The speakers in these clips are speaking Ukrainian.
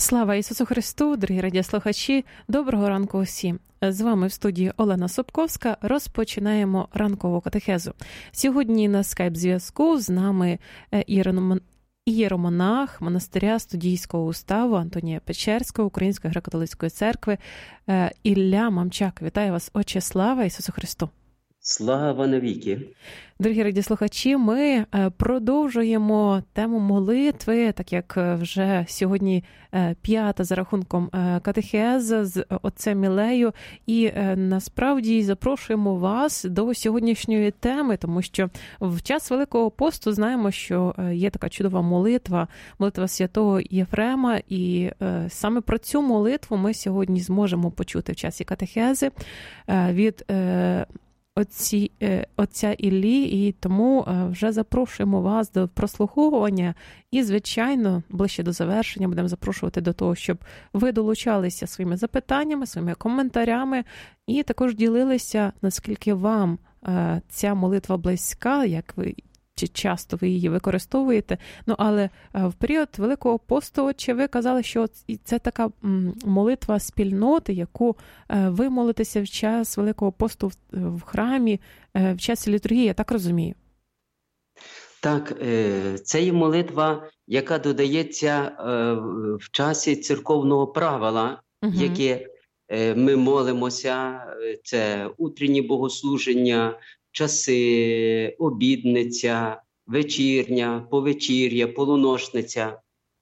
Слава Ісусу Христу, дорогі радіослухачі, доброго ранку усім. З вами в студії Олена Собковська. Розпочинаємо ранкову катехезу. Сьогодні на скайп-зв'язку з нами ієромонах монастиря Студійського уставу Антонія Печерського Української греко-католицької церкви Ілля Мамчак. Вітаю вас, Отче, слава Ісусу Христу! Слава навіки! Дорогі радіослухачі, ми продовжуємо тему молитви, так як вже сьогодні п'ята за рахунком катехеза з отцем Ілею. І насправді запрошуємо вас до сьогоднішньої теми, тому що в час Великого посту знаємо, що є така чудова молитва святого Єфрема. І саме про цю молитву ми сьогодні зможемо почути в часі катехези від отця Іллі, і тому вже запрошуємо вас до прослуховування і, звичайно, ближче до завершення будемо запрошувати до того, щоб ви долучалися своїми запитаннями, своїми коментарями і також ділилися, наскільки вам ця молитва близька, як ви чи часто ви її використовуєте. Але в період Великого посту, чи ви казали, що це така молитва спільноти, яку ви молитеся в час Великого посту в храмі, в часі літургії, я так розумію? Так, це є молитва, яка додається в часі церковного правила, яке ми молимося. Це утренні богослуження, часи, обідниця, вечірня, повечір'я, полуношниця.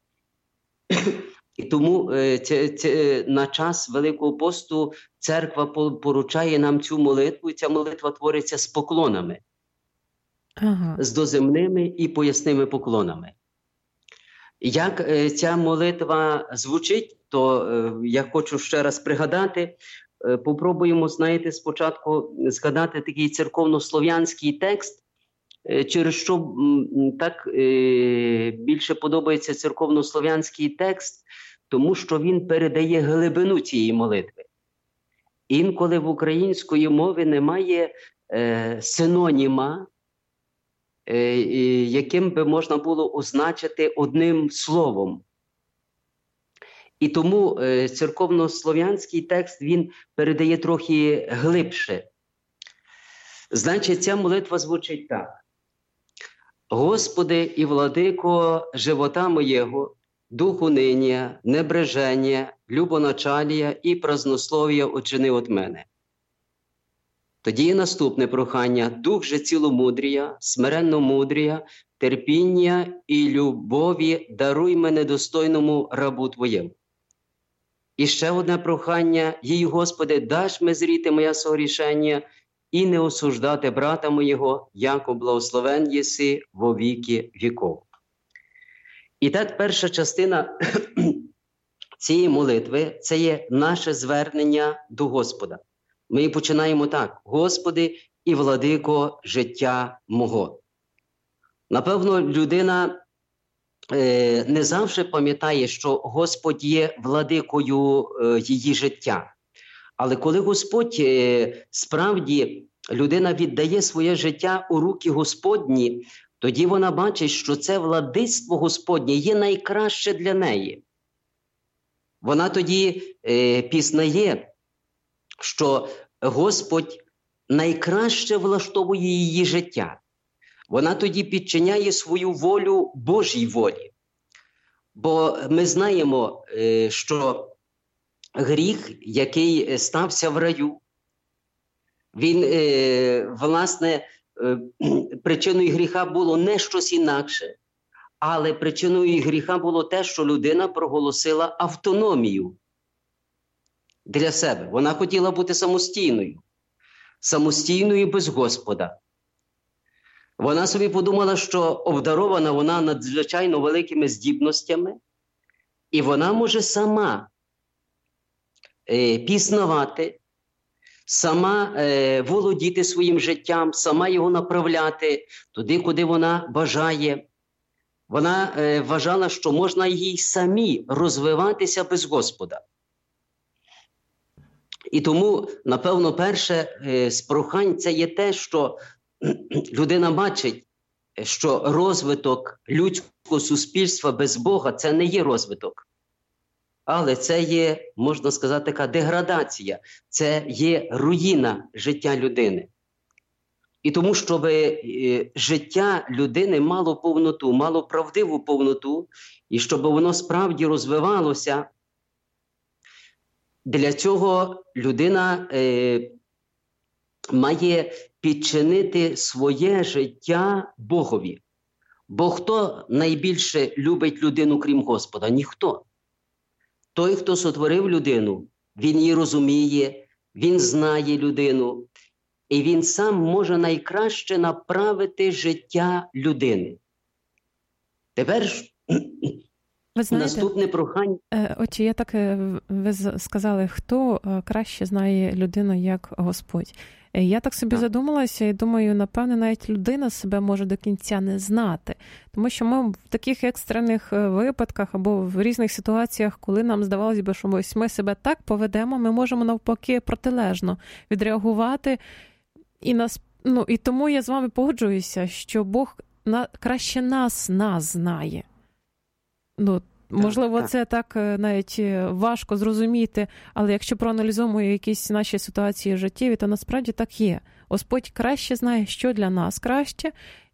І тому на час Великого посту церква поручає нам цю молитву, і ця молитва твориться з поклонами. З доземними і поясними поклонами. Як ця молитва звучить, то я хочу ще раз пригадати. Попробуємо, спочатку згадати такий церковнослов'янський текст, через що так більше подобається церковнослов'янський текст, тому що він передає глибину цієї молитви. Інколи в української мови немає синоніма, яким би можна було означити одним словом. І тому церковнослов'янський текст, він передає трохи глибше. Значить, ця молитва звучить так. «Господи і владико живота моєго, духу нині, небреження, любоначалія і празнослов'я очини от мене». Тоді є наступне прохання. «Дух же ціломудрія, смиренно мудрія, терпіння і любові даруй мене достойному рабу Твоєму». І ще одне прохання. «Їй, Господи, даш ми зріти моє согрішення і не осуждати брата моєго, яко благословен єси во віки віков». І так, перша частина цієї молитви – це є наше звернення до Господа. Ми починаємо так. «Господи і владико життя мого». Напевно, людина не завжди пам'ятає, що Господь є владикою її життя. Але коли Господь, справді, людина віддає своє життя у руки Господні, тоді вона бачить, що це владицтво Господнє є найкраще для неї. Вона тоді пізнає, що Господь найкраще влаштовує її життя. Вона тоді підчиняє свою волю Божій волі. Бо ми знаємо, що гріх, який стався в раю, він, власне, причиною гріха було не щось інакше, але причиною гріха було те, що людина проголосила автономію для себе. Вона хотіла бути самостійною без Господа. Вона собі подумала, що обдарована вона надзвичайно великими здібностями, і вона може сама пізнавати, сама володіти своїм життям, сама його направляти туди, куди вона бажає. Вона вважала, що можна їй самі розвиватися без Господа. І тому, напевно, перше з прохань – це є те, що людина бачить, що розвиток людського суспільства без Бога – це не є розвиток. Але це є, можна сказати, така деградація, це є руїна життя людини. І тому, щоб життя людини мало повноту, мало правдиву повноту, і щоб воно справді розвивалося, для цього людина має підчинити своє життя Богові. Бо хто найбільше любить людину, крім Господа? Ніхто. Той, хто сотворив людину, він її розуміє, він знає людину, і він сам може найкраще направити життя людини. Тепер Ви знаєте, наступне прохання. Отже, я так, ви сказали, хто краще знає людину, як Господь. Я так собі задумалася і думаю, напевне, навіть людина себе може до кінця не знати. Тому що ми в таких екстрених випадках або в різних ситуаціях, коли нам здавалося б, що ми себе так поведемо, ми можемо навпаки протилежно відреагувати. І тому я з вами погоджуюся, що Бог краще нас знає. Можливо, це так навіть важко зрозуміти, але якщо проаналізуємо якісь наші ситуації життєві, то насправді так є. Господь краще знає, що для нас краще,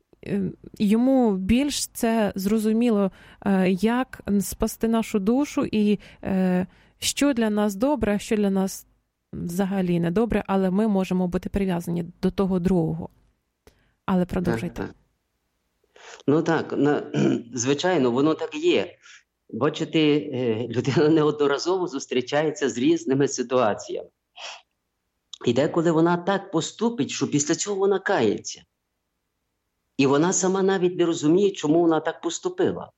йому більш це зрозуміло, як спасти нашу душу і що для нас добре, а що для нас взагалі не добре, але ми можемо бути прив'язані до того другого. Але продовжуйте. Так, звичайно, воно так є. Бачите, людина неодноразово зустрічається з різними ситуаціями. І деколи вона так поступить, що після цього вона кається. І вона сама навіть не розуміє, чому вона так поступила.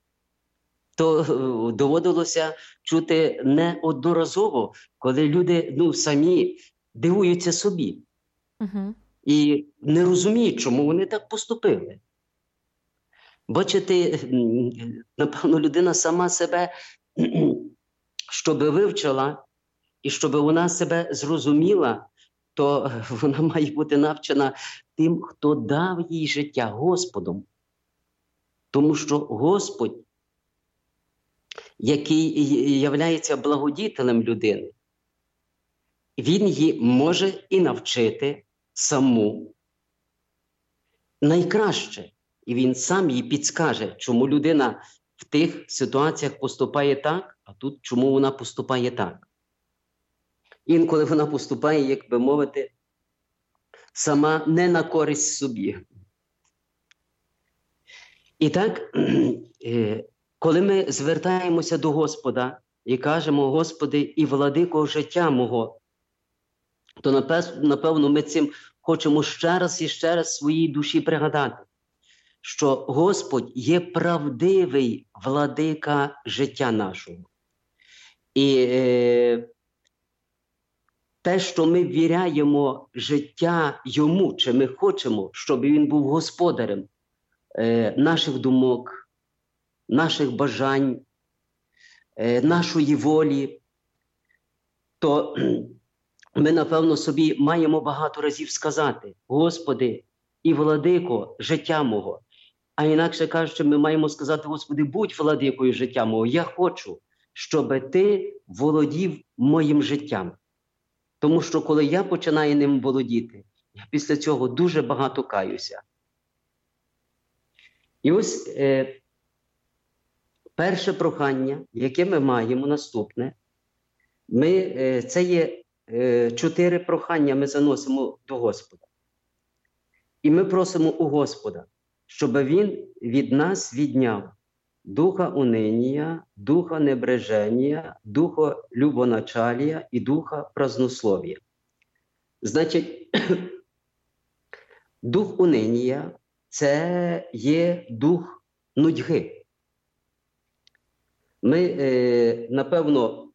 То доводилося чути неодноразово, коли люди самі дивуються собі. І не розуміють, чому вони так поступили. Бачите, напевно, людина сама себе, щоб вивчила і щоб вона себе зрозуміла, то вона має бути навчена тим, хто дав їй життя, Господом. Тому що Господь, який являється благодітелем людини, він її може і навчити саму найкраще. І він сам їй підскаже, чому людина в тих ситуаціях поступає так, а тут чому вона поступає так. Інколи вона поступає, як би мовити, сама не на користь собі. І так, коли ми звертаємося до Господа і кажемо: Господи, і владико життя мого, то напевно ми цим хочемо ще раз і ще раз своїй душі пригадати, що Господь є правдивий владика життя нашого. І те, що ми ввіряємо життя йому, чи ми хочемо, щоб він був господарем наших думок, наших бажань, нашої волі, то ми, напевно, собі маємо багато разів сказати: Господи, і владико життя мого. А інакше кажучи, ми маємо сказати: Господи, будь владикою життя мого. Я хочу, щоб Ти володів моїм життям. Тому що коли я починаю ним володіти, я після цього дуже багато каюся. І ось перше прохання, яке ми маємо, наступне. Це є 4 прохання ми заносимо до Господа. І ми просимо у Господа, щоб Він від нас відняв духа унинія, духа небреження, духа любоначалія і духа празднослов'я. Значить, дух унинія – це є дух нудьги. Ми, напевно,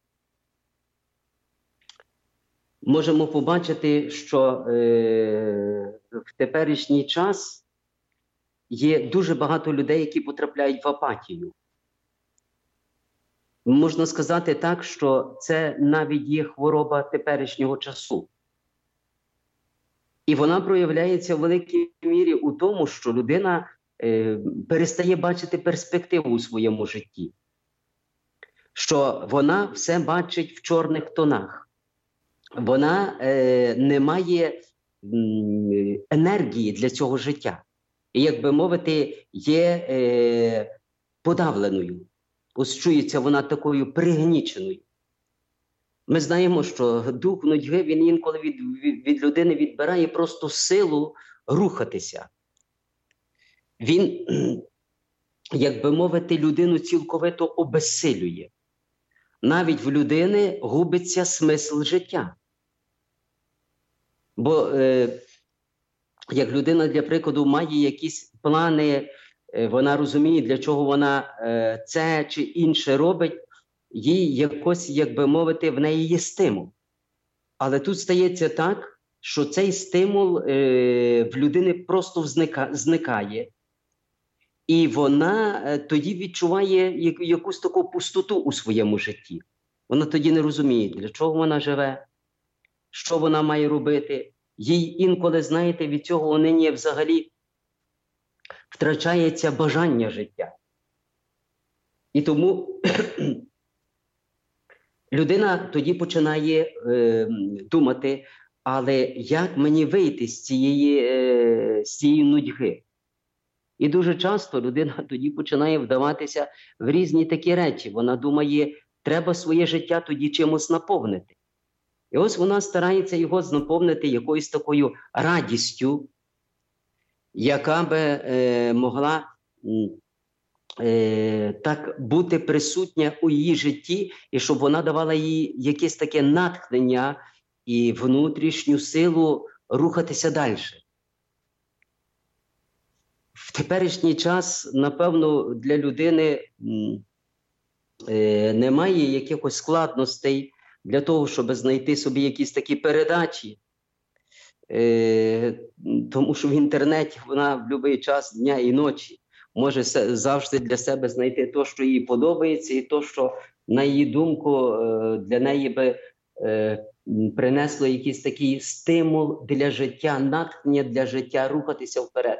можемо побачити, що в теперішній час є дуже багато людей, які потрапляють в апатію. Можна сказати так, що це навіть є хвороба теперішнього часу. І вона проявляється в великій мірі у тому, що людина перестає бачити перспективу у своєму житті. що вона все бачить в чорних тонах. Вона не має енергії для цього життя. І, як би мовити, є подавленою. Ось чується вона такою пригніченою. Ми знаємо, що дух нудьги, він інколи від людини відбирає просто силу рухатися. Він, як би мовити, людину цілковито обезсилює. Навіть в людини губиться смисл життя. Бо як людина, для прикладу, має якісь плани, вона розуміє, для чого вона це чи інше робить, їй якось, як би мовити, в неї є стимул. Але тут стається так, що цей стимул в людини просто зникає. І вона тоді відчуває якусь таку пустоту у своєму житті. Вона тоді не розуміє, для чого вона живе, що вона має робити. Їй інколи, знаєте, від цього у неї взагалі втрачається бажання життя. І тому людина тоді починає думати, але як мені вийти з цієї нудьги? І дуже часто людина тоді починає вдаватися в різні такі речі. Вона думає, треба своє життя тоді чимось наповнити. І ось вона старається його наповнити якоюсь такою радістю, яка би могла так бути присутня у її житті, і щоб вона давала їй якесь таке натхнення і внутрішню силу рухатися далі. В теперішній час, напевно, для людини немає якихось складностей для того, щоб знайти собі якісь такі передачі, тому що в інтернеті вона в будь-який час дня і ночі може завжди для себе знайти те, що їй подобається, і те, що, на її думку, для неї би принесло якийсь такий стимул для життя, натхнення для життя, рухатися вперед.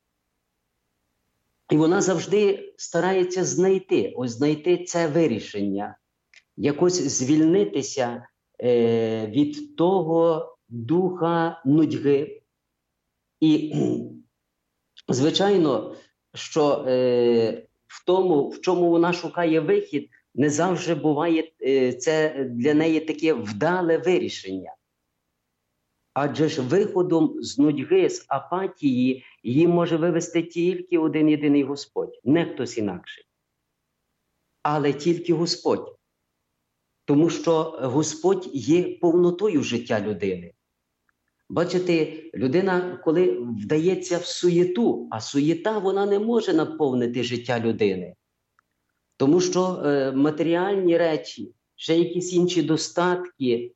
І вона завжди старається знайти це вирішення, якось звільнитися від того духа нудьги. І, звичайно, що в чому вона шукає вихід, не завжди буває це для неї таке вдале вирішення. Адже ж виходом з нудьги, з апатії, її може вивести тільки один єдиний Господь, не хтось інакший. Але тільки Господь. Тому що Господь є повнотою життя людини. Бачите, людина, коли вдається в суєту, а суєта, вона не може наповнити життя людини. Тому що матеріальні речі, ще якісь інші достатки,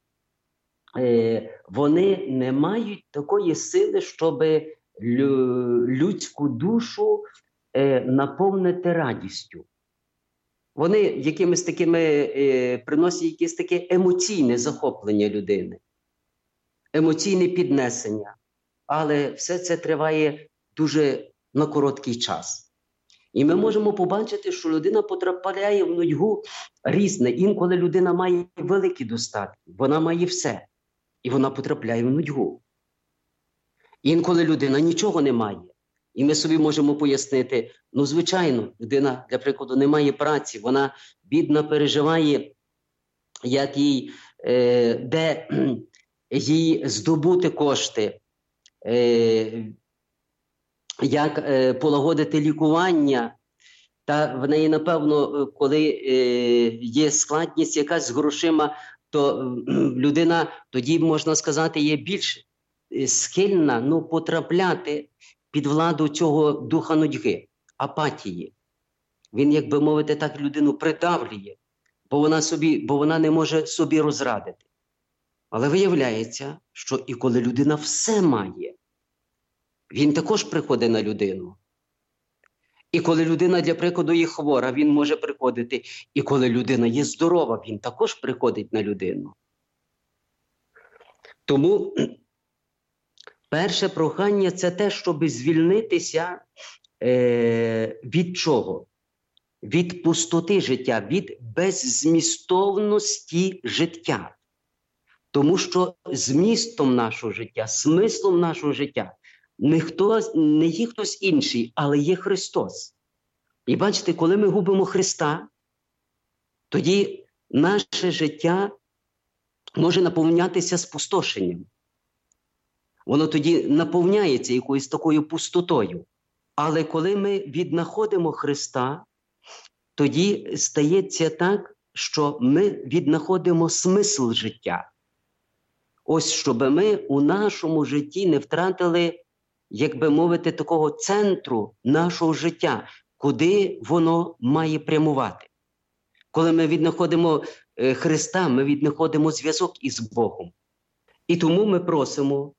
вони не мають такої сили, щоб людську душу наповнити радістю. Вони якимись такими приносять якесь таке емоційне захоплення людини, емоційне піднесення. Але все це триває дуже на короткий час. І ми можемо побачити, що людина потрапляє в нудьгу різне. Інколи людина має великі достатки, вона має все. І вона потрапляє в нудьгу. Інколи людина нічого не має. І ми собі можемо пояснити, ну, звичайно, людина, для прикладу, не має праці, вона бідна переживає, як їй, де їй здобути кошти, як полагодити лікування. Та в неї, напевно, коли є складність якась з грошима, то людина тоді, можна сказати, є більш схильна потрапляти під владу цього духа нудьги, апатії. Він, як би мовити, так людину придавлює, бо вона не може собі розрадити. Але виявляється, що і коли людина все має, він також приходить на людину. І коли людина, для прикладу, є хвора, він може приходити. І коли людина є здорова, він також приходить на людину. Тому перше прохання – це те, щоб звільнитися від чого? від пустоти життя, від беззмістовності життя. Тому що змістом нашого життя, смислом нашого життя не є хтось інший, але є Христос. І бачите, коли ми губимо Христа, тоді наше життя може наповнятися спустошенням. Воно тоді наповняється якоюсь такою пустотою. Але коли ми віднаходимо Христа, тоді стається так, що ми віднаходимо смисл життя. Ось, щоб ми у нашому житті не втратили, як би мовити, такого центру нашого життя, куди воно має прямувати. Коли ми віднаходимо Христа, ми віднаходимо зв'язок із Богом. І тому ми просимо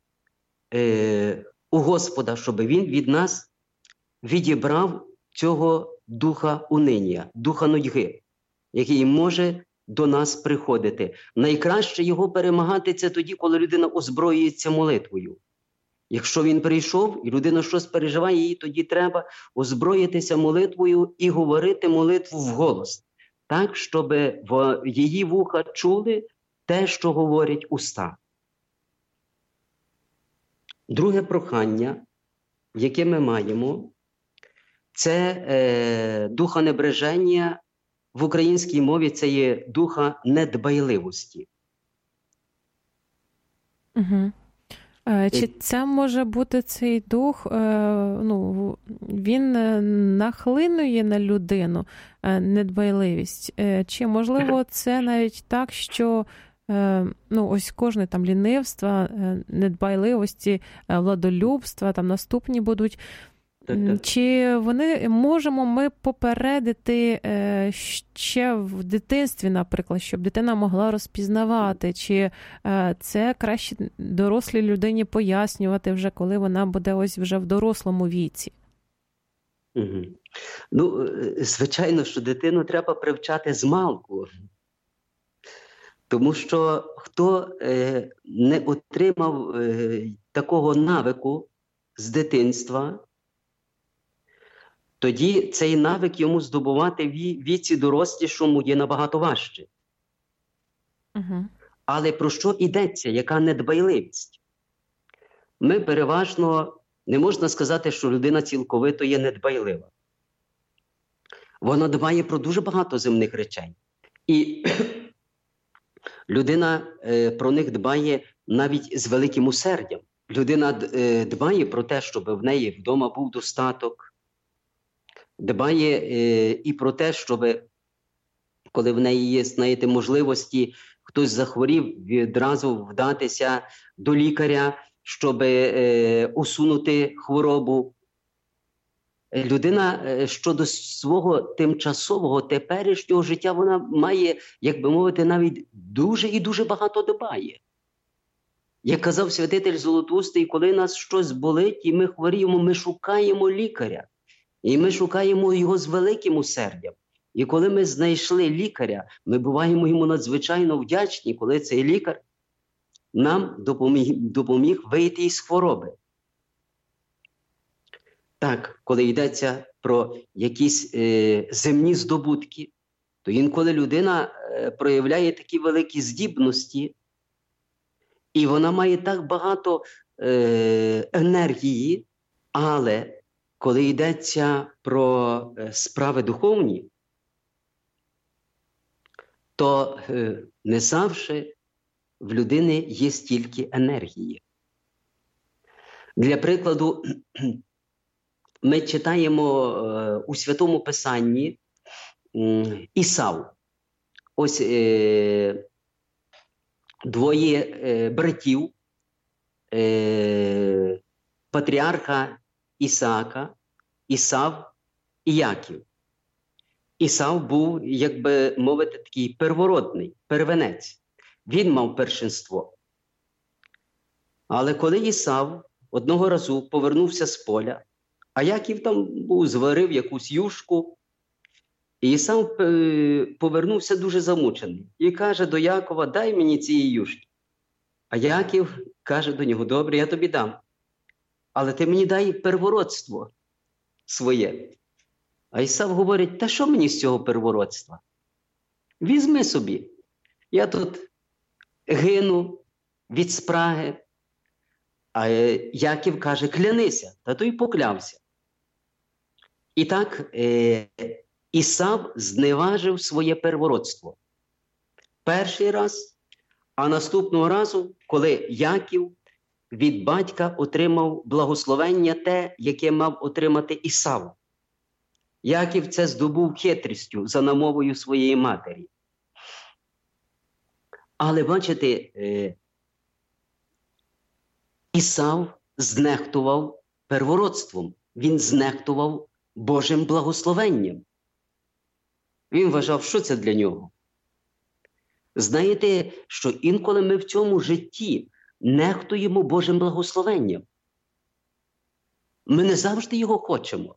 у Господа, щоб Він від нас відібрав цього духа униння, духа нудьги, який може до нас приходити. Найкраще його перемагати – це тоді, коли людина озброюється молитвою. Якщо він прийшов і людина щось переживає, їй тоді треба озброїтися молитвою і говорити молитву вголос, так, щоб її вуха чули те, що говорять уста. Друге прохання, яке ми маємо, це духа небреження. В українській мові це є духа недбайливості. Угу. Чи це може бути цей дух, він нахлинує на людину, недбайливість? Чи, можливо, це навіть так, що ось кожне там лінивства, недбайливості, владолюбства, там наступні будуть? Чи можемо ми попередити ще в дитинстві, наприклад, щоб дитина могла розпізнавати, чи це краще дорослій людині пояснювати вже, коли вона буде ось вже в дорослому віці? Угу. Звичайно, що дитину треба привчати змалку. Тому що хто не отримав такого навику з дитинства, тоді цей навик йому здобувати в віці дорослішому є набагато важче. Угу. Але про що йдеться? Яка недбайливість? Ми переважно, не можна сказати, що людина цілковито є недбайлива. Вона дбає про дуже багато земних речей. І людина про них дбає навіть з великим усердям. Людина дбає про те, щоб в неї вдома був достаток. Дбає і про те, щоб, коли в неї є, знаєте, можливості, хтось захворів, відразу вдатися до лікаря, щоб усунути хворобу. Людина щодо свого тимчасового, теперішнього життя, вона має, як би мовити, навіть дуже і дуже багато дбає. Як казав святитель Золотоустий, коли нас щось болить і ми хворіємо, ми шукаємо лікаря. І ми шукаємо його з великим усердям. І коли ми знайшли лікаря, ми буваємо йому надзвичайно вдячні, коли цей лікар нам допоміг вийти із хвороби. Так, коли йдеться про якісь земні здобутки, то інколи людина проявляє такі великі здібності, і вона має так багато енергії, але коли йдеться про справи духовні, то не завжди в людини є стільки енергії. Для прикладу, ми читаємо у Святому Писанні Ісав. Ось двоє братів патріарха Ісаака, Ісав і Яків. Ісав був, як би мовити, такий первородний, первенець. Він мав першинство. Але коли Ісав одного разу повернувся з поля, а Яків там був, зварив якусь юшку, і Ісав повернувся дуже замучений. І каже до Якова: дай мені цієї юшки. А Яків каже до нього: добре, я тобі дам. Але ти мені дай первородство своє. А Ісав говорить, та що мені з цього первородства? Візьми собі. Я тут гину від спраги. А Яків каже, клянися, та той поклявся. І так Ісав зневажив своє первородство. Перший раз, а наступного разу, коли Яків від батька отримав благословення те, яке мав отримати Ісав. Яків це здобув хитрістю за намовою своєї матері. Але, бачите, Ісав знехтував первородством. Він знехтував Божим благословенням. Він вважав, що це для нього. Знаєте, що інколи ми в цьому житті нехтуємо Божим благословенням. Ми не завжди його хочемо.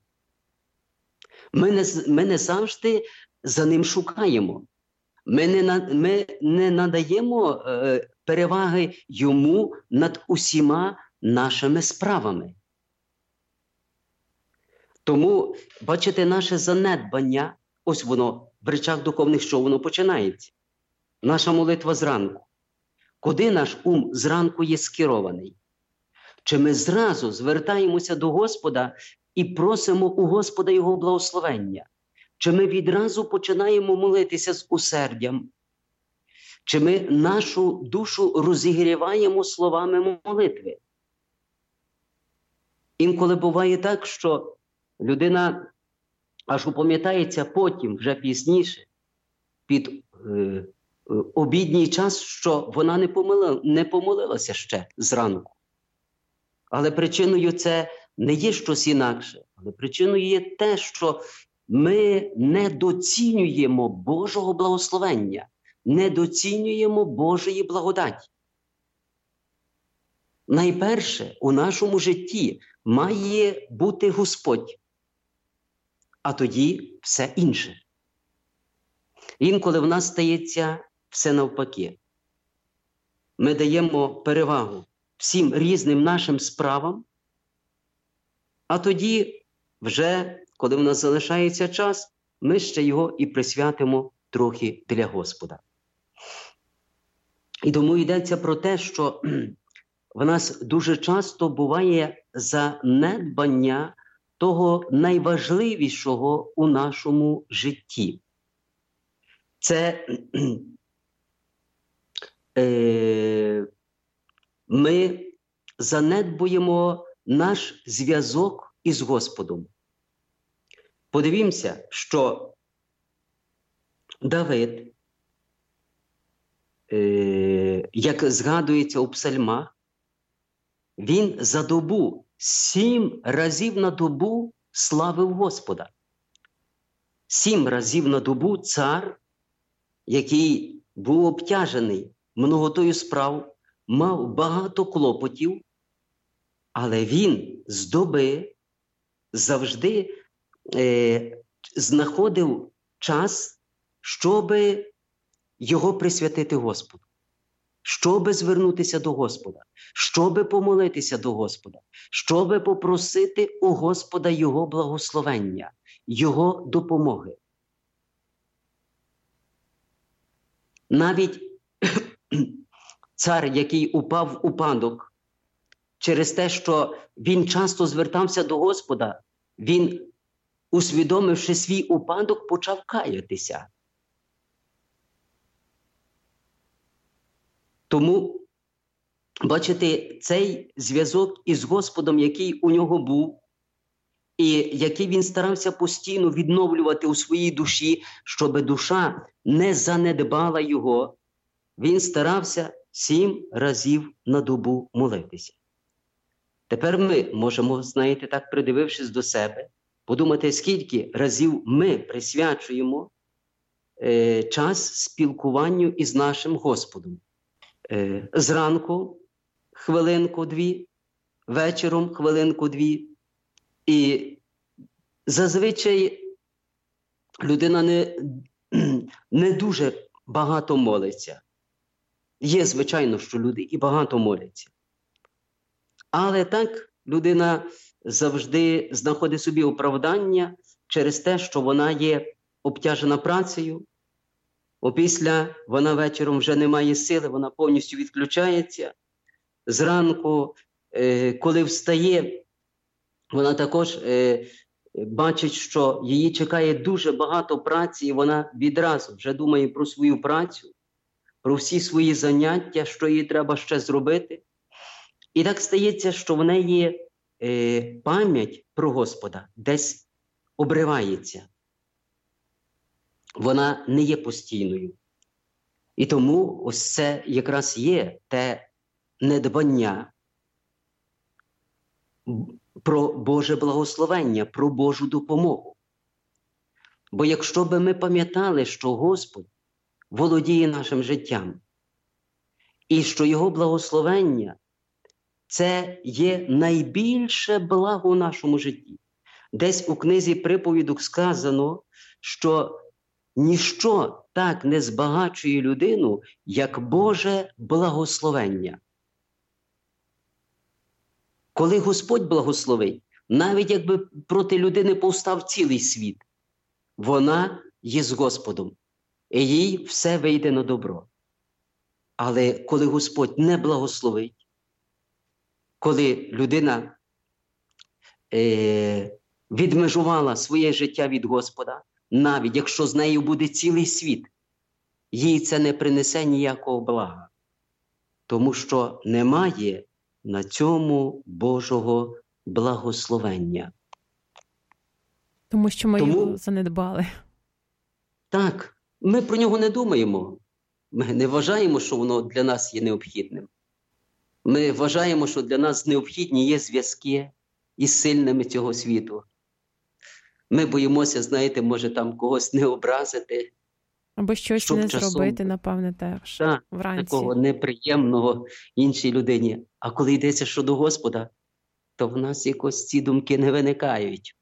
Ми не завжди за ним шукаємо. Ми не надаємо переваги йому над усіма нашими справами. Тому, бачите, наше занедбання, ось воно, в речах духовних, що воно починається. Наша молитва зранку. Куди наш ум зранку є скерований? Чи ми зразу звертаємося до Господа і просимо у Господа Його благословення? Чи ми відразу починаємо молитися з усердям? Чи ми нашу душу розігріваємо словами молитви? Інколи буває так, що людина аж упам'ятається потім, вже пізніше, під обідній час, що вона не помолилася ще зранку. Але причиною це не є щось інакше. Але причиною є те, що ми недоцінюємо Божого благословення, недоцінюємо Божої благодаті. Найперше у нашому житті має бути Господь, а тоді все інше. Інколи в нас стається все навпаки. Ми даємо перевагу всім різним нашим справам, а тоді вже, коли в нас залишається час, ми ще його і присвятимо трохи для Господа. І тому йдеться про те, що в нас дуже часто буває занедбання того найважливішого у нашому житті. Це ми занедбуємо наш зв'язок із Господом. Подивімося, що Давид, як згадується у псальмах, він за добу 7 разів на добу славив Господа. 7 разів на добу цар, який був обтяжений многотою справ, мав багато клопотів, але він з доби завжди знаходив час, щоби його присвятити Господу, щоби звернутися до Господа, щоби помолитися до Господа, щоби попросити у Господа Його благословення, Його допомоги. Навіть цар, який упав в упадок через те, що він часто звертався до Господа, він, усвідомивши свій упадок, почав каятися. Тому, бачите, цей зв'язок із Господом, який у нього був, і який він старався постійно відновлювати у своїй душі, щоб душа не занедбала його, він старався 7 разів на добу молитися. Тепер ми можемо, знаєте, так придивившись до себе, подумати, скільки разів ми присвячуємо час спілкуванню із нашим Господом. Зранку хвилинку-дві, вечором хвилинку-дві. І зазвичай людина не дуже багато молиться. Є, звичайно, що люди і багато моляться. Але так людина завжди знаходить собі оправдання, через те, що вона є обтяжена працею, опісля вона вечором вже не має сили, вона повністю відключається. Зранку, коли встає, вона також бачить, що її чекає дуже багато праці, і вона відразу вже думає про свою працю, про всі свої заняття, що їй треба ще зробити. І так стається, що в неї пам'ять про Господа десь обривається. Вона не є постійною. І тому ось це якраз є те недбання про Боже благословення, про Божу допомогу. Бо якщо би ми пам'ятали, що Господь володіє нашим життям, і що Його благословення – це є найбільше благо у нашому житті. Десь у книзі «Приповідок» сказано, що ніщо так не збагачує людину, як Боже благословення. Коли Господь благословить, навіть якби проти людини повстав цілий світ, вона є з Господом, і їй все вийде на добро. Але коли Господь не благословить, коли людина відмежувала своє життя від Господа, навіть якщо з нею буде цілий світ, їй це не принесе ніякого блага, тому що немає на цьому Божого благословення. Тому що ми його занедбали. Так, ми про нього не думаємо. Ми не вважаємо, що воно для нас є необхідним. Ми вважаємо, що для нас необхідні є зв'язки із сильними цього світу. Ми боїмося, знаєте, може там когось не образити. Або щось не зробити, напевне, теж вранці. Такого неприємного іншій людині. А коли йдеться щодо Господа, то в нас якось ці думки не виникають.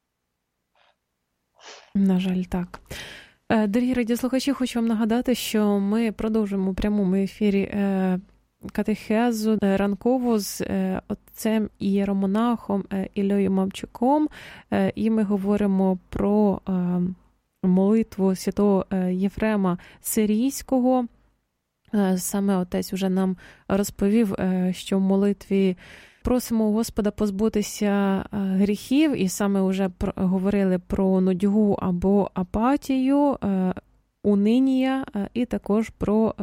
На жаль, так. Дорогі радіослухачі, хочу вам нагадати, що ми продовжуємо у прямому ефірі катехезу ранкову з отцем ієромонахом Іллею Мовчуком, і ми говоримо про молитву святого Єфрема Сирійського. Саме отець вже нам розповів, що в молитві просимо у Господа позбутися гріхів, і саме вже говорили про нудьгу або апатію, унинія, і також про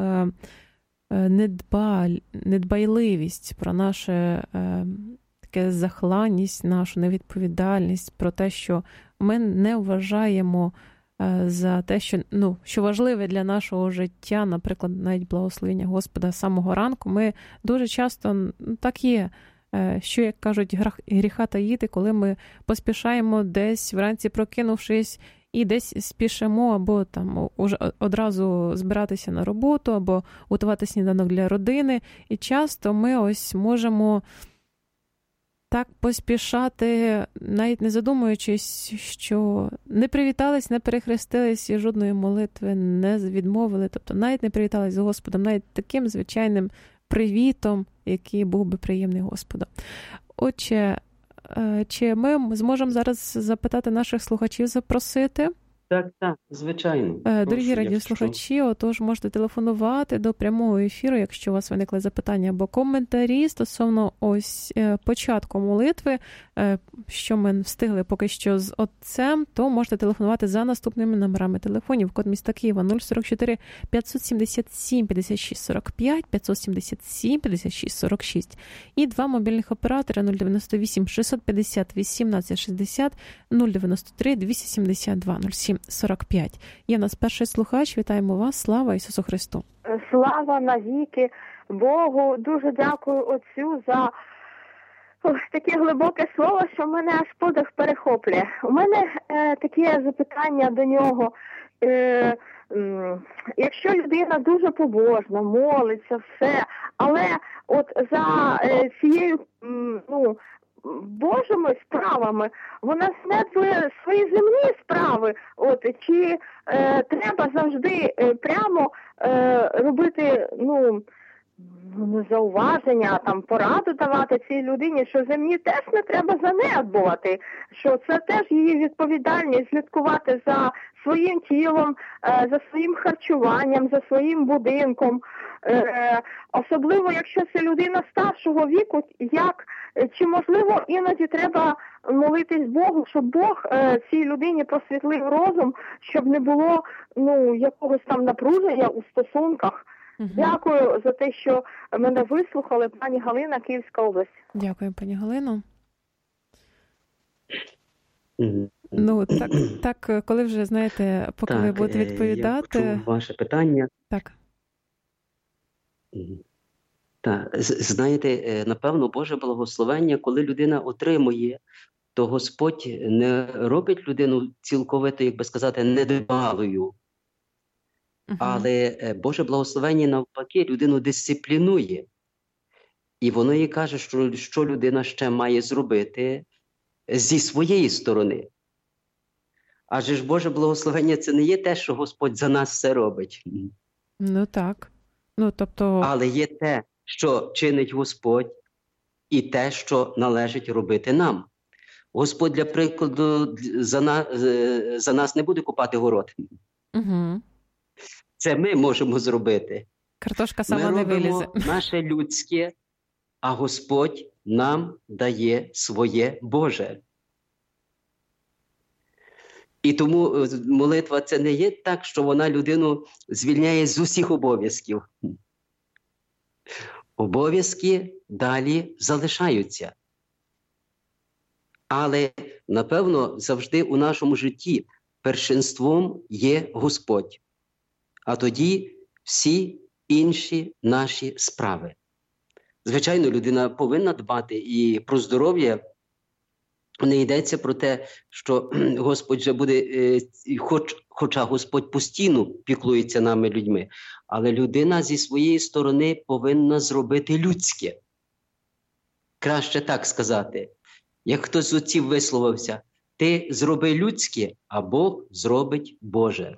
недбайливість, про нашу таке захланність, нашу невідповідальність, про те, що ми не вважаємо за те, що важливе для нашого життя, наприклад, навіть благословення Господа з самого ранку. Ми дуже часто, так є, що, як кажуть, гріха таїти, коли ми поспішаємо десь вранці прокинувшись і десь спішимо, або там одразу збиратися на роботу, або готувати сніданок для родини. І часто ми ось можемо так поспішати, навіть не задумуючись, що не привітались, не перехрестились і жодної молитви не відмовили. Тобто навіть не привітались з Господом, навіть таким звичайним привітом, який був би приємний Господу. Отже, чи ми зможемо зараз запитати наших слухачів, запросити? Так, звичайно. Дорогі радіослухачі, отож можете телефонувати до прямого ефіру, якщо у вас виникли запитання або коментарі стосовно ось початку молитви, що ми встигли поки що з отцем, то можете телефонувати за наступними номерами телефонів. Код міста Києва 044 577 56 45, 577 56 46 і два мобільних оператори 098 650 18 60, 093 272 07 45. Є в нас перший слухач. Вітаємо вас. Слава Ісусу Христу. Слава навіки Богу. Дуже дякую Отцю за таке глибоке слово, що мене аж подих перехоплює. У мене таке запитання до нього. Якщо людина дуже побожна, молиться, все, але от за цією, Божими справами вона знедбує свої земні справи, чи треба завжди прямо робити, зауваження, там пораду давати цій людині, що землі теж не треба занедбувати, що це теж її відповідальність слідкувати за своїм тілом, за своїм харчуванням, за своїм будинком. Особливо, якщо це людина старшого віку, чи можливо іноді треба молитись Богу, щоб Бог цій людині просвітлив розум, щоб не було якогось там напруження у стосунках. Дякую за те, що мене вислухали. Пані Галина, Київська область. Дякую, пані Галино. Так, коли вже, знаєте, поки ви будете відповідати... Я почув ваше питання. Так. Так, знаєте, напевно, Боже благословення, коли людина отримує, то Господь не робить людину цілковито, як би сказати, недбалою. Але Боже благословення, навпаки, людину дисциплінує. І воно їй каже, що людина ще має зробити зі своєї сторони. Адже ж Боже благословення – це не є те, що Господь за нас все робить. Так. Але є те, що чинить Господь, і те, що належить робити нам. Господь, для прикладу, за нас не буде копати город. Це ми можемо зробити. Картошка сама не вилізе. Ми робимо наше людське, а Господь нам дає своє Боже. І тому молитва – це не є так, що вона людину звільняє з усіх обов'язків. Обов'язки далі залишаються. Але, напевно, завжди у нашому житті першинством є Господь. А тоді всі інші наші справи. Звичайно, людина повинна дбати і про здоров'я. Не йдеться про те, що Господь вже буде, хоча Господь постійно піклується нами людьми, але людина зі своєї сторони повинна зробити людське. Краще так сказати. Як хтось з отців висловився, ти зроби людське, а Бог зробить Боже.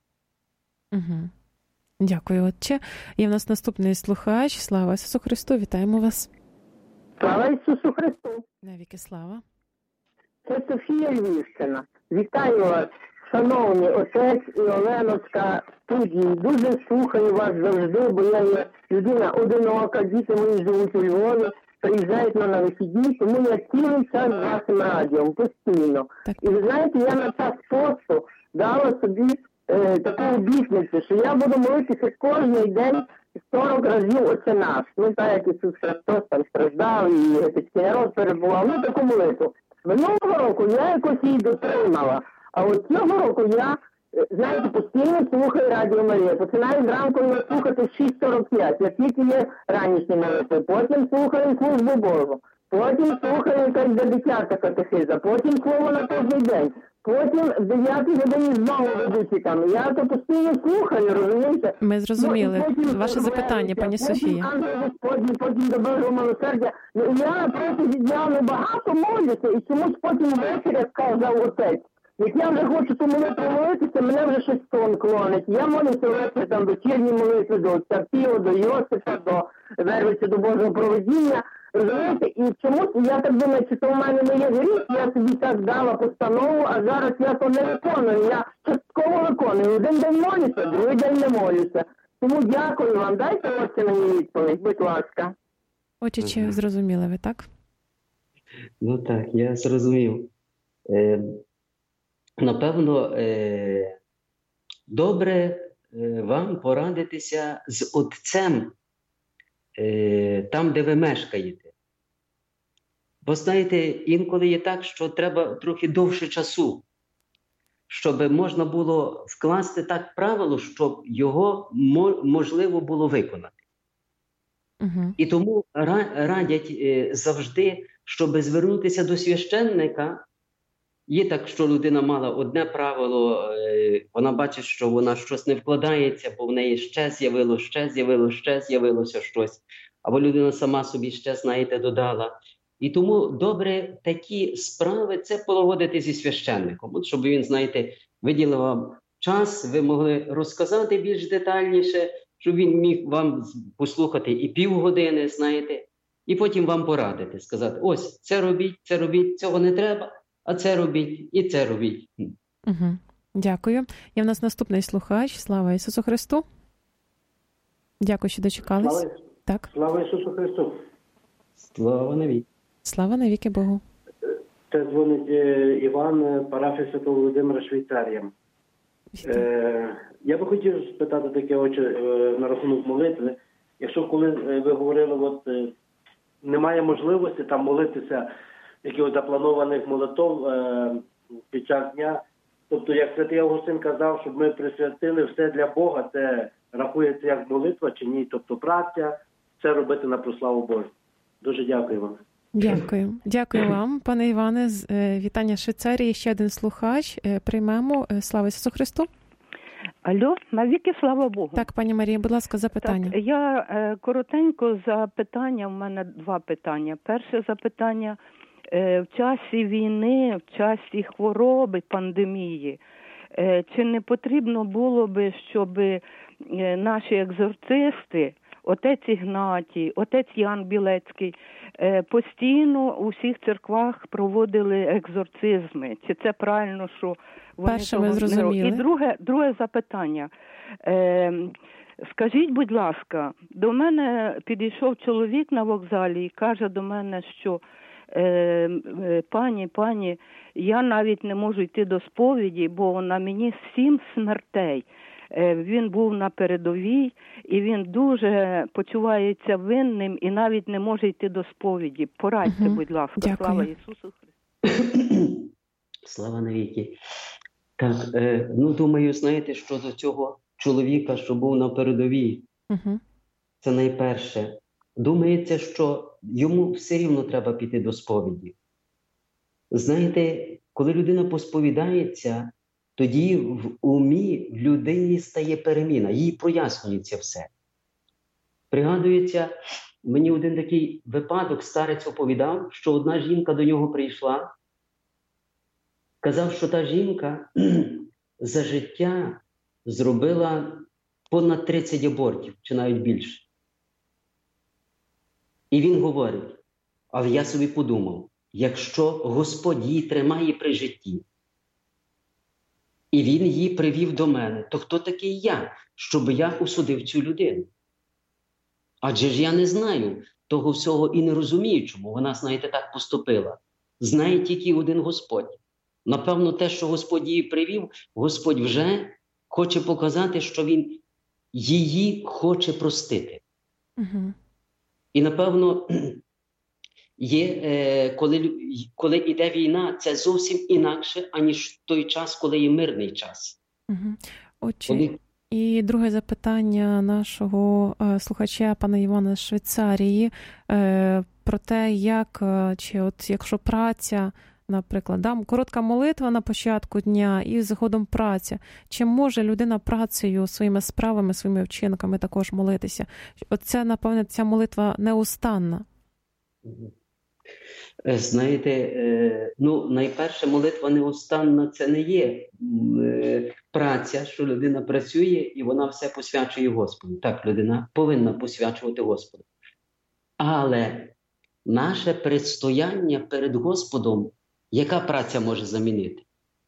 Дякую, отче. Є в нас наступний слухач. Слава Ісусу Христу, вітаємо вас. Слава Ісусу Христу. Навіки слава. Це Софія Львівщина. Вітаю вас, шановні отець і Оленочка студії. Дуже слухаю вас завжди, бо я є людина одинока, діти мої живуть у Львові, приїжджають на вихідні, тому я цілий час з вашим радіом, постійно. Так. І ви знаєте, я на час посту дала собі таку обітницю, що я буду молитися кожен день 40 разів Отче наш. Так, як Ісус Христос там страждав і єгипетський народ перебував. Таку молитву. Минулого року я якось її дотримала, а от цього року я, знаєте, постійно слухаю Радіо Марія. Починаю зранку слухати в 6:45, як тільки є ранішні молитви. Потім слухаю службу Божу. Потім слухаю якась дитяча катехиза. Потім слово на кожен день. Потім в 9 годині знову ведучі там. Я то постійно слухаю, розумієте? Ми зрозуміли. Ваше запитання, пані Софія. Потім до Божого милосердя. Я протягом дня багато молюся, і чомусь потім ввечері, як сказав отець, як я вже хочу ту молитву молитися, мене вже щось сон клонить. Я молюся ввечері там вечірні молитви до отця Піо, до Йосифа, до Вервиця, до Божого провидіння. Розумієте, і чомусь, я так думаю, чи то в мене не є гріх, я собі так дала постанову, а зараз я то не виконую, я частково виконую. Один день молюся, другий день не молюся. Тому дякую вам, дайте оце мені відповідь, будь ласка. Отче, чи зрозуміли ви, так? Так, я зрозумів. Напевно, добре вам порадитися з отцем, там, де ви мешкаєте. Бо, знаєте, інколи є так, що треба трохи довше часу, щоб можна було вкласти так правило, щоб його можливо було виконати. І тому радять завжди, щоб звернутися до священника. Є так, що людина мала одне правило, вона бачить, що вона щось не вкладається, бо в неї ще з'явилося щось. Або людина сама собі ще, знаєте, додала. І тому добре такі справи – це полагодити зі священником. От щоб він, знаєте, виділив вам час, ви могли розказати більш детальніше, щоб він міг вам послухати і півгодини, знаєте, і потім вам порадити, сказати, ось, це робіть, цього не треба, а це робіть, і це робіть. Угу. Дякую. Є в нас наступний слухач. Слава Ісусу Христу. Дякую, що дочекались. Так. Слава Ісусу Христу. Слава навіки. Слава навіки Богу. Це дзвонить Іван, парафія Святого Володимира, Швейцарія. Я би хотів спитати таке, отче, на рахунок молитви. Якщо коли ви говорили, немає можливості там молитися якихось запланованих молитов під час дня, тобто, як святий Августин казав, щоб ми присвятили все для Бога, це рахується як молитва чи ні, тобто праця, це робити на прославу Божу. Дуже дякую вам. Дякую. Дякую вам, пане Іване. Вітання з Швейцарії. Ще один слухач. Приймемо. Слава Ісусу Христу. Алло, навіки слава Богу. Так, пані Марія, будь ласка, запитання. Так, я коротенько запитання, в мене два питання. Перше запитання, в часі війни, в часі хвороби, пандемії, чи не потрібно було би, щоб наші екзорцисти, отець Ігнатій, отець Ян Білецький, постійно у всіх церквах проводили екзорцизми? Чи це правильно, що вони перше ми зрозуміли. І друге запитання. Скажіть, будь ласка, до мене підійшов чоловік на вокзалі і каже до мене, що пані, я навіть не можу йти до сповіді, бо на мені 7 смертей. Він був на передовій, і він дуже почувається винним і навіть не може йти до сповіді. Порадьте, будь ласка. Дякую. Слава Ісусу Христу. Слава навіки. Так, думаю, знаєте, що до цього чоловіка, що був на передовій, це найперше. Думається, що йому все рівно треба піти до сповіді. Знаєте, коли людина посповідається, тоді в умі в людині стає переміна, їй прояснюється все. Пригадується, мені один такий випадок, старець оповідав, що одна жінка до нього прийшла, казав, що та жінка за життя зробила понад 30 абортів, чи навіть більше. І він говорить, але я собі подумав, якщо Господь її тримає при житті, і він її привів до мене, то хто такий я, щоб я осудив цю людину? Адже ж я не знаю того всього і не розумію, чому вона, знаєте, так поступила. Знає тільки один Господь. Напевно, те, що Господь її привів, Господь вже хоче показати, що Він її хоче простити. І, напевно, є, коли йде війна, це зовсім інакше, аніж той час, коли є мирний час. Отже, і друге запитання нашого слухача, пана Івана з Швейцарії, про те, якщо праця, наприклад, коротка молитва на початку дня і згодом праця, чи може людина працею, своїми справами, своїми вчинками також молитися? Оце, напевне, ця молитва неустанна. Знаєте, найперше, молитва неустанна – це не є праця, що людина працює і вона все посвячує Господу. Так, людина повинна посвячувати Господу. Але наше предстояння перед Господом, яка праця може замінити?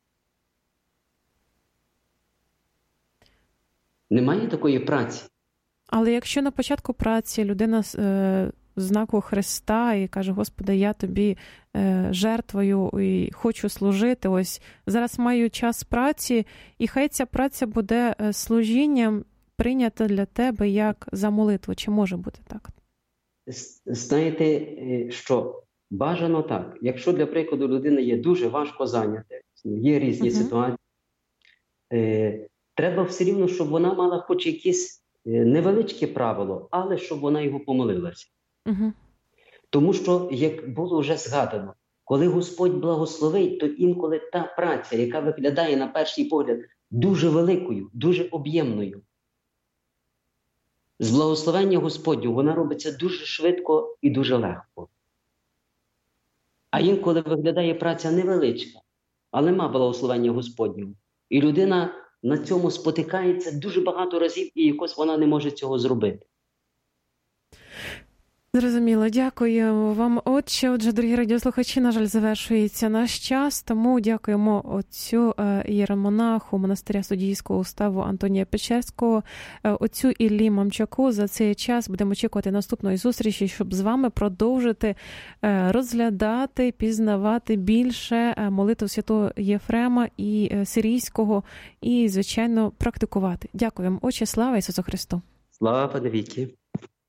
Немає такої праці. Але якщо на початку праці людина знаку Христа і каже, Господи, я тобі жертвою і хочу служити, ось зараз маю час праці, і хай ця праця буде служінням прийнята для тебе як за молитву. Чи може бути так? Знаєте, що бажано так. Якщо, для прикладу, людина є дуже важко зайнята, є різні ситуації, треба все рівно, щоб вона мала хоч якесь невеличке правило, але щоб вона його помолилася. Тому що, як було вже згадано, коли Господь благословить, то інколи та праця, яка виглядає на перший погляд дуже великою, дуже об'ємною, з благословення Господнього вона робиться дуже швидко і дуже легко. А інколи виглядає праця невеличка, але має благословення Господнього. І людина на цьому спотикається дуже багато разів, і якось вона не може цього зробити. Зрозуміло, дякую вам, отче. Отже, дорогі радіослухачі, на жаль, завершується наш час, тому дякуємо отцю ієромонаху монастиря Суддійського уставу Антонія Печерського, отцю Іллі Мамчаку за цей час. Будемо очікувати наступної зустрічі, щоб з вами продовжити розглядати, пізнавати більше молитв святого Єфрема і Сирійського і, звичайно, практикувати. Дякую вам, отче. Слава Ісусу Христу! Слава навіки!